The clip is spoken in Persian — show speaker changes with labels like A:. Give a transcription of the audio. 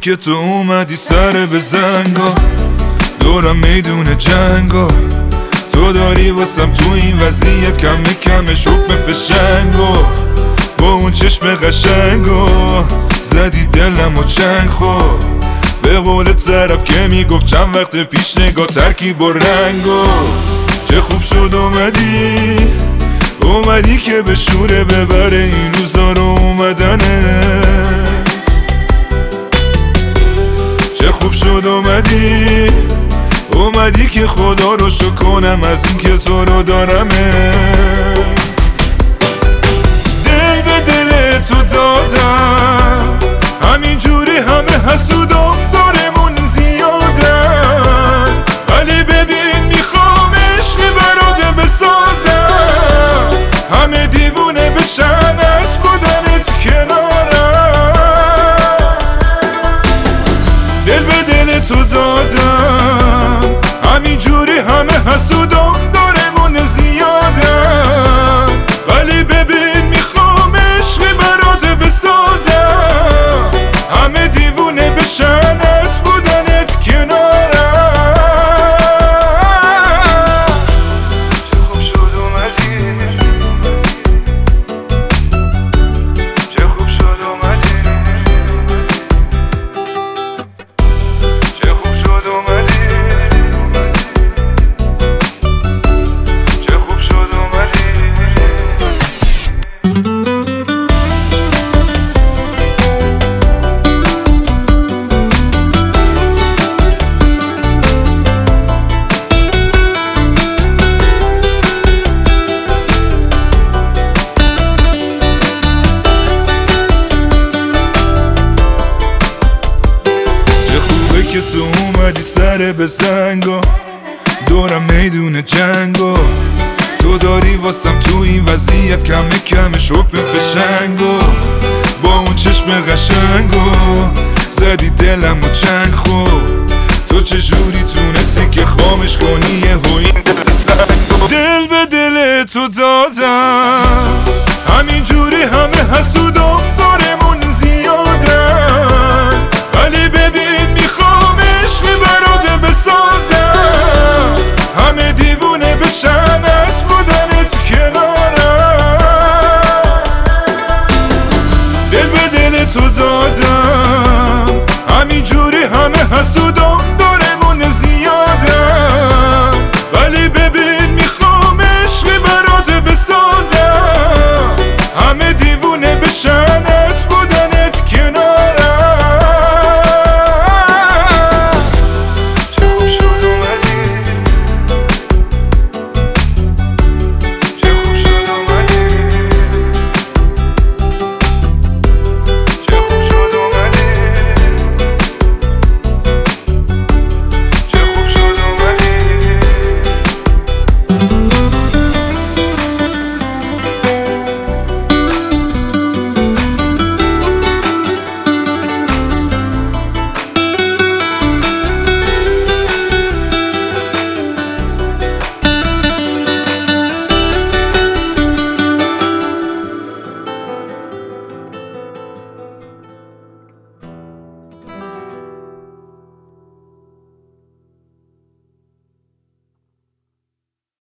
A: که تو اومدی سر به زنگا، دورم میدون جنگا، تو داری واسم تو این وضعیت کمش حکم فشنگا، با اون چشم قشنگا زدی دلم و چنگ خور. به قولت طرف که میگفت چند وقت پیش نگاه ترکیب و رنگا، چه خوب شد اومدی که به شوره ببره این روزا رو اومدنت. چه خوب شد اومدی که خدا رو شکر کنم از این که تو رو دارمه. دل به دل تو دادم همینجوری همه حسودم دارمون زیادن، ولی ببین میخوام عشق برات بسازم، همه دیوونه بشن از بودنت کنارم. دل به دل تو دادم همینجوری همه حسودم دارمون زیادن، ولی ببین میخوام عشق برات بسازم، همه دیوونه بشن از بودنت کنارم.
B: چه خوب شد اومدی، چه خوب شد اومدی، چه خوب شد اومدی، چه خوب شد اومدی.
A: که تو اومدی سر به زنگا، دورم میدون جنگا، تو داری واسم تو این وضعیت کمش حکم فشنگا، با اون چشم قشنگا زدی دلم و چنگ خور. تو چجوری تونستی که خامش کنی یهو این دل زنگا. دل به دل تو دادم همینجوری